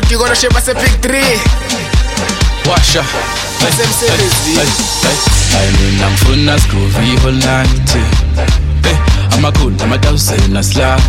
Otigona sheba se pick 3 Washa I mean I'm funa screwy whole night I'ma cool, I'ma dose in a slide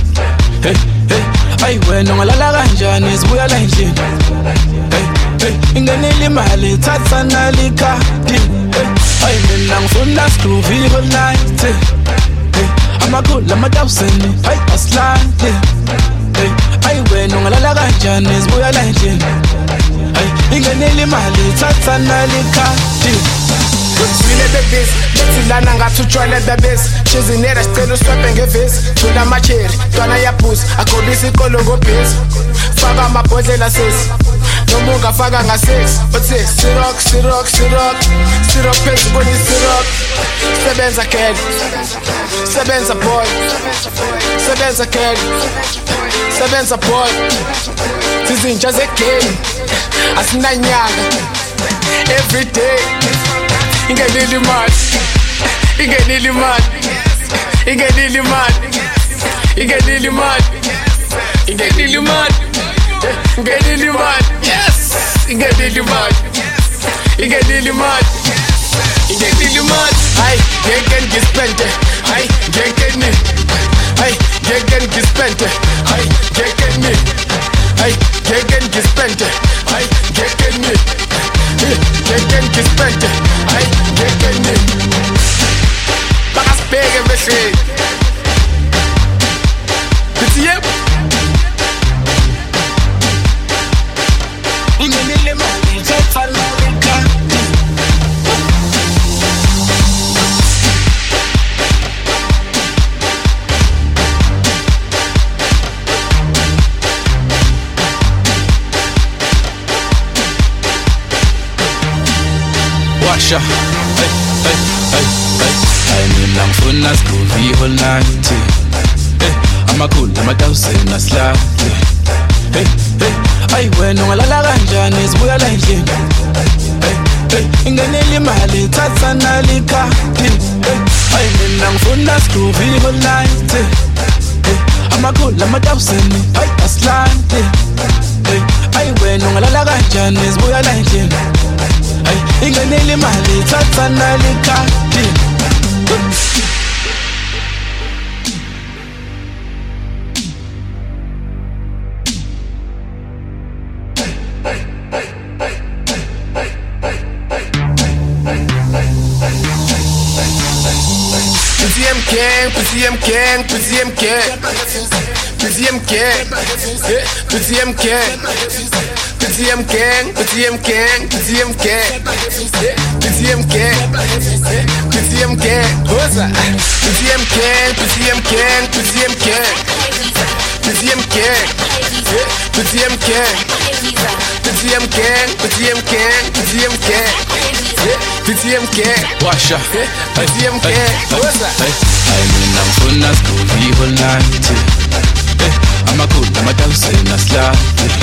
Ay wena ngalala kanjani sibuya la endlini Ingenile imali thatha nalikadi Ay mina ngifuna screwy whole night I'ma cool, I'ma dose in ay aslide Ay wena ngalala kanjani sibuya la endlini Ingenile imali thatha nalikadi Sile bebis, betilana ngathutshwala bebis Shizinera sicela uswepe ngevisi Thula amacheri, ntwana yaphuza Akholisa ikolo ngobhisi Faka amabhodlela sesi Noma ungafaka nga-6 Othi sirok, sirok, sirok Sirok phezu kwenye-sirok Sebenza kele Sebenza boy Sebenza kele Sebenza boy Sizintsha zegame Asinanyanga Every day Ingenile imali Ingenile imali Ingenile imali Ingenile imali Ingenile imali Ingenile imali Yes Ingenile imali Ingenile imali Ingenile imali Ay ngeke ngispende Ay ngeke ni Ay ngeke ngispende Ay ngeke ni Ay ngeke ngispende Ay ngeke ni Ngeke ngispende Ay ngeke ni Bakasibheke behleli Bithi yep Ingenile imali thatha nalikadi Washa I mean I'm funa screwy whole night I'ma cool, I'ma dose in a slide Ay wena ngalala kanjani sibuya la endlini Ingenile imali thatha nalikadi Ay mina ngifuna screwy whole night I'ma cool, I'ma dose in a slide Ay wena ngalala kanjani sibuya la endlini Ingenile imali thatha nalikadi Petit MK Washa I mean I'm funa screwy whole night I'ma cool, I'ma dose in a slide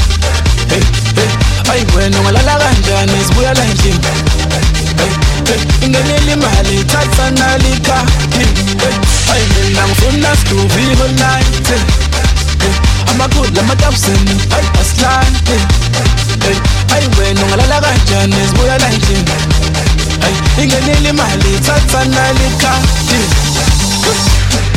Ay wena ngalala kanjani sibuya la endlini Ingenile imali thatha nalikadi Ay mina ngifuna screwy whole night I'ma cool, I'ma dose in ay aslide Ay wena ngalala kanjani sibuya la endlini Ingenile imali thatha nalikadi